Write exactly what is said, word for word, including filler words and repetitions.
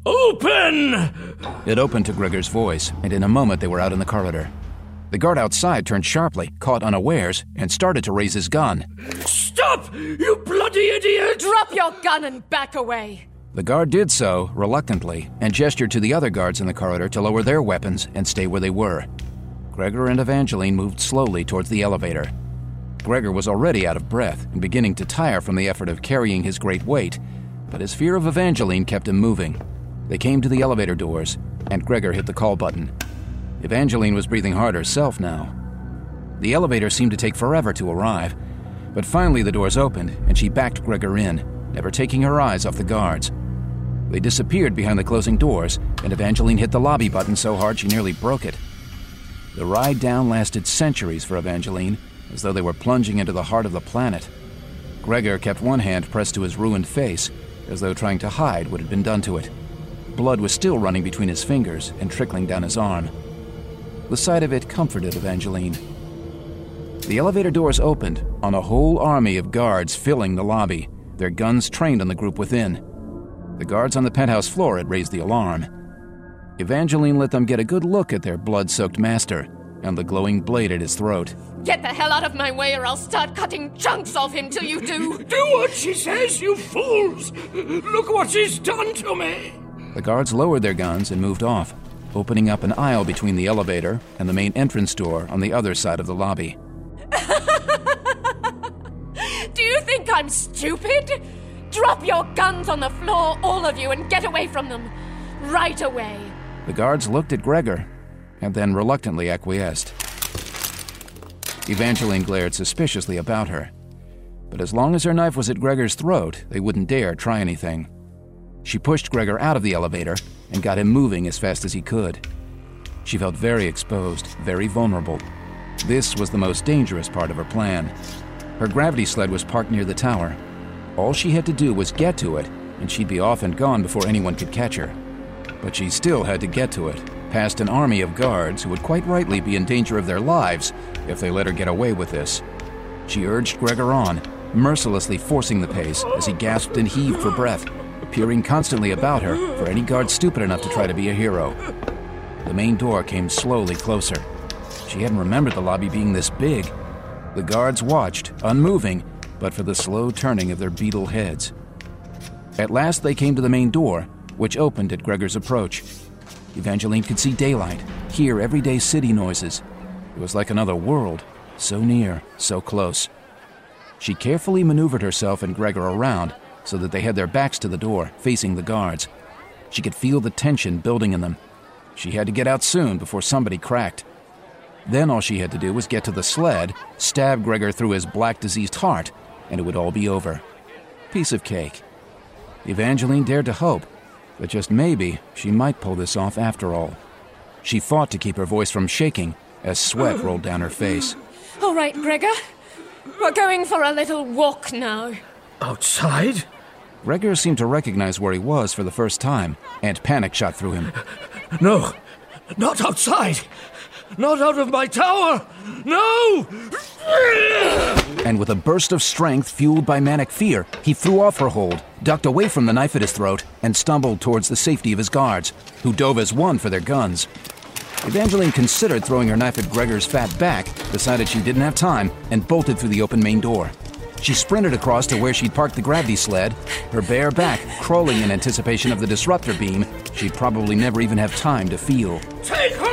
Open! It opened to Gregor's voice, and in a moment they were out in the corridor. The guard outside turned sharply, caught unawares, and started to raise his gun. Stop, you bloody idiot! Drop your gun and back away! The guard did so, reluctantly, and gestured to the other guards in the corridor to lower their weapons and stay where they were. Gregor and Evangeline moved slowly towards the elevator. Gregor was already out of breath and beginning to tire from the effort of carrying his great weight, but his fear of Evangeline kept him moving. They came to the elevator doors, and Gregor hit the call button. Evangeline was breathing hard herself now. The elevator seemed to take forever to arrive, but finally the doors opened, and she backed Gregor in, never taking her eyes off the guards. They disappeared behind the closing doors, and Evangeline hit the lobby button so hard she nearly broke it. The ride down lasted centuries for Evangeline, as though they were plunging into the heart of the planet. Gregor kept one hand pressed to his ruined face, as though trying to hide what had been done to it. Blood was still running between his fingers and trickling down his arm. The sight of it comforted Evangeline. The elevator doors opened on a whole army of guards filling the lobby, their guns trained on the group within. The guards on the penthouse floor had raised the alarm. Evangeline let them get a good look at their blood-soaked master and the glowing blade at his throat. Get the hell out of my way or I'll start cutting chunks off him till you do! Do what she says, you fools! Look what she's done to me! The guards lowered their guns and moved off, opening up an aisle between the elevator and the main entrance door on the other side of the lobby. Do you think I'm stupid? Drop your guns on the floor, all of you, and get away from them. Right away. The guards looked at Gregor, and then reluctantly acquiesced. Evangeline glared suspiciously about her, but as long as her knife was at Gregor's throat, they wouldn't dare try anything. She pushed Gregor out of the elevator and got him moving as fast as he could. She felt very exposed, very vulnerable. This was the most dangerous part of her plan. Her gravity sled was parked near the tower. All she had to do was get to it, and she'd be off and gone before anyone could catch her. But she still had to get to it, past an army of guards who would quite rightly be in danger of their lives if they let her get away with this. She urged Gregor on, mercilessly forcing the pace as he gasped and heaved for breath, peering constantly about her for any guard stupid enough to try to be a hero. The main door came slowly closer. She hadn't remembered the lobby being this big. The guards watched, unmoving, but for the slow turning of their beetle heads. At last they came to the main door, which opened at Gregor's approach. Evangeline could see daylight, hear everyday city noises. It was like another world, so near, so close. She carefully maneuvered herself and Gregor around so that they had their backs to the door, facing the guards. She could feel the tension building in them. She had to get out soon before somebody cracked. Then all she had to do was get to the sled, stab Gregor through his black diseased heart, and it would all be over. Piece of cake. Evangeline dared to hope that just maybe she might pull this off after all. She fought to keep her voice from shaking as sweat rolled down her face. All right, Gregor. We're going for a little walk now. Outside? Gregor seemed to recognize where he was for the first time, and panic shot through him. No, not outside. Not out of my tower! No! And with a burst of strength fueled by manic fear, he threw off her hold, ducked away from the knife at his throat, and stumbled towards the safety of his guards, who dove as one for their guns. Evangeline considered throwing her knife at Gregor's fat back, decided she didn't have time, and bolted through the open main door. She sprinted across to where she'd parked the gravity sled, her bare back crawling in anticipation of the disruptor beam she'd probably never even have time to feel. Take her